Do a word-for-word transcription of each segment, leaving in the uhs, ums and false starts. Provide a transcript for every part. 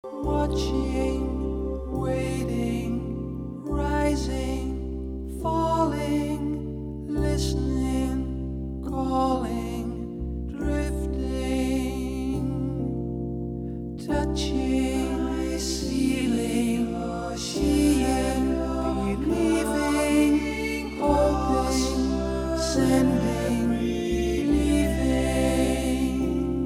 Watching, waiting, rising, falling, listening, calling, drifting, touching, feeling, seeing, believing, hoping, sending, leaving.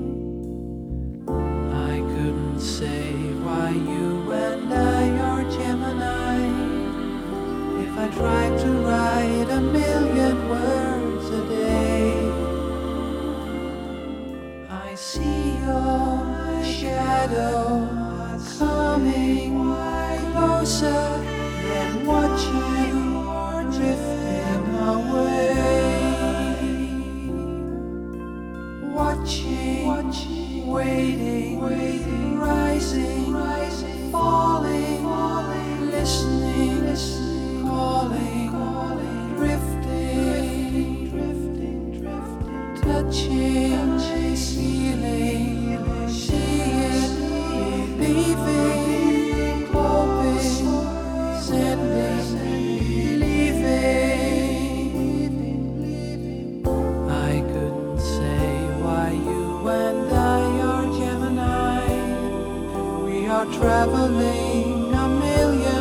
I couldn't say why you and I are Gemini. If I tried to write a million words a day, I see your shadow coming closer, then watch you drifting away. Watching, watching, waiting, waiting, rising, rising, falling, falling, listening, listening, calling, calling, drifting, drifting, drifting, touching, feeling, seeing, believing, hoping, sending, leaving. I couldn't say why you and I are Gemini. We are traveling a million